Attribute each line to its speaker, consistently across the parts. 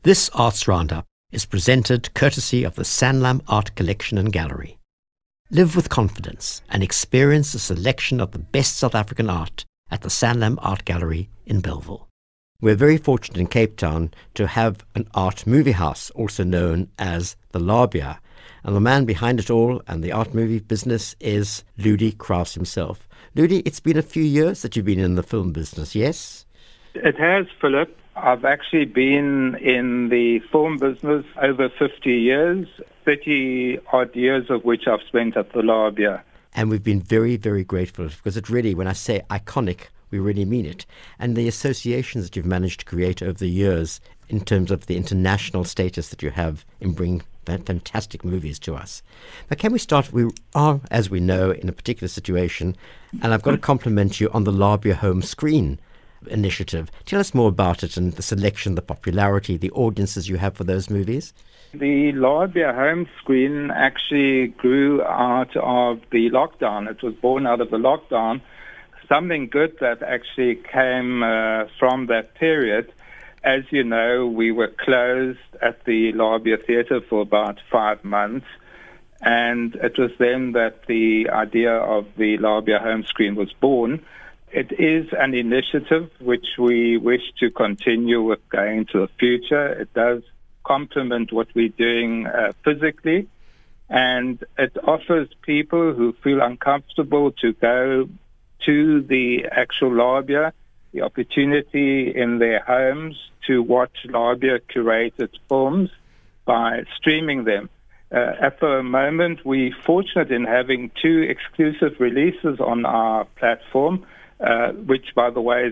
Speaker 1: This Arts Roundup is presented courtesy of the Sanlam Art Collection and Gallery. Live with confidence and experience a selection of the best South African art at the Sanlam Art Gallery in Bellville. We're very fortunate in Cape Town to have an art movie house, also known as the Labia. And the man behind it all and the art movie business is Ludi Kraus himself. Ludi, it's been a few years that you've been in the film business, yes?
Speaker 2: It has, Philip. I've actually been in the film business over 50 years, 30-odd years of which I've spent at the Labia.
Speaker 1: And we've been very, very grateful because it really, when I say iconic, we really mean it. And the associations that you've managed to create over the years in terms of the international status that you have in bringing fantastic movies to us. But can we start? We are, as we know, in a particular situation, and I've got to compliment you on the Labia Home Screen initiative. Tell us more about it and the selection, the popularity, the audiences you have for those movies.
Speaker 2: The Labia Home Screen actually grew out of the lockdown. It was born out of the lockdown. Something good that actually came from that period. As you know, we were closed at the Labia Theatre for about 5 months, and it was then that the idea of the Labia Home Screen was born. It is an initiative which we wish to continue with going into the future. It does complement what we're doing physically, and it offers people who feel uncomfortable to go to the actual Labia the opportunity in their homes to watch Labia curated films by streaming them. At the moment, we're fortunate in having 2 exclusive releases on our platform, which, by the way, is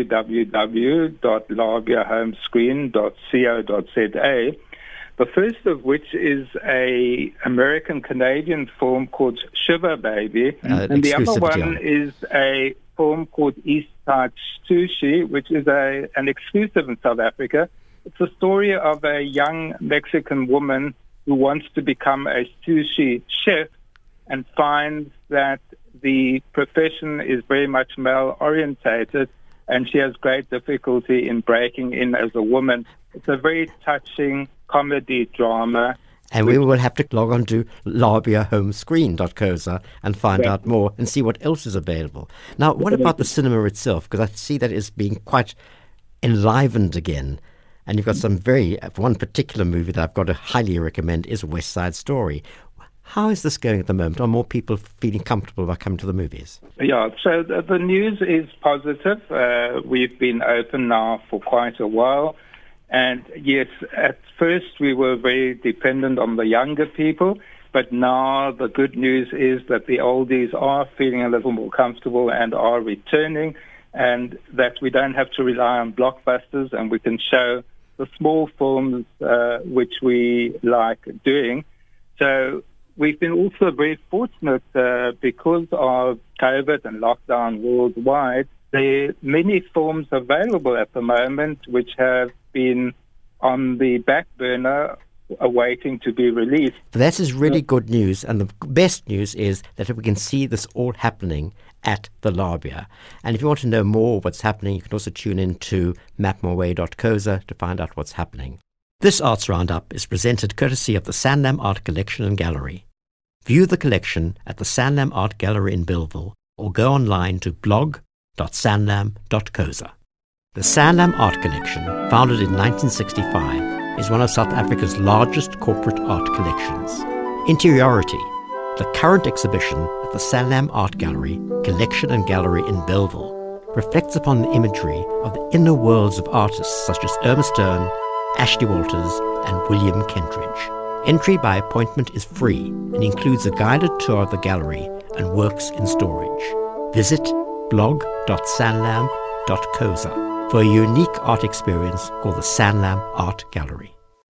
Speaker 2: www.labiahomescreen.co.za. The first of which is a American-Canadian film called Shiver Baby, and the other one is a film called East Side Sushi, which is an exclusive in South Africa. It's a story of a young Mexican woman who wants to become a sushi chef and finds that the profession is very much male-orientated, and she has great difficulty in breaking in as a woman. It's a very touching comedy drama.
Speaker 1: And we will have to log on to labiahomescreen.co.za and find out more and see what else is available. Now, what about the cinema itself? Because I see that it's being quite enlivened again. And you've got some one particular movie that I've got to highly recommend is West Side Story. How is this going at the moment? Are more people feeling comfortable about coming to the movies?
Speaker 2: Yeah, so the news is positive. We've been open now for quite a while. And yes, at first we were very dependent on the younger people, but now the good news is that the oldies are feeling a little more comfortable and are returning, and that we don't have to rely on blockbusters and we can show the small films which we like doing. So we've been also very fortunate because of COVID and lockdown worldwide. There are many films available at the moment which have been on the back burner awaiting to be released.
Speaker 1: That is really good news, and the best news is that we can see this all happening at the Labia. And if you want to know more what's happening, you can also tune in to mapmyway.co.za to find out what's happening. This Arts Roundup is presented courtesy of the Sanlam Art Collection and Gallery. View the collection at the Sanlam Art Gallery in Bellville or go online to blog.sanlam.co.za. The Sanlam Art Collection, founded in 1965, is one of South Africa's largest corporate art collections. Interiority, the current exhibition at the Sanlam Art Gallery, Collection and Gallery in Bellville, reflects upon the imagery of the inner worlds of artists such as Irma Stern, Ashley Walters, and William Kentridge. Entry by appointment is free and includes a guided tour of the gallery and works in storage. Visit blog.sanlam.co.za for a unique art experience called the Sanlam Art Gallery.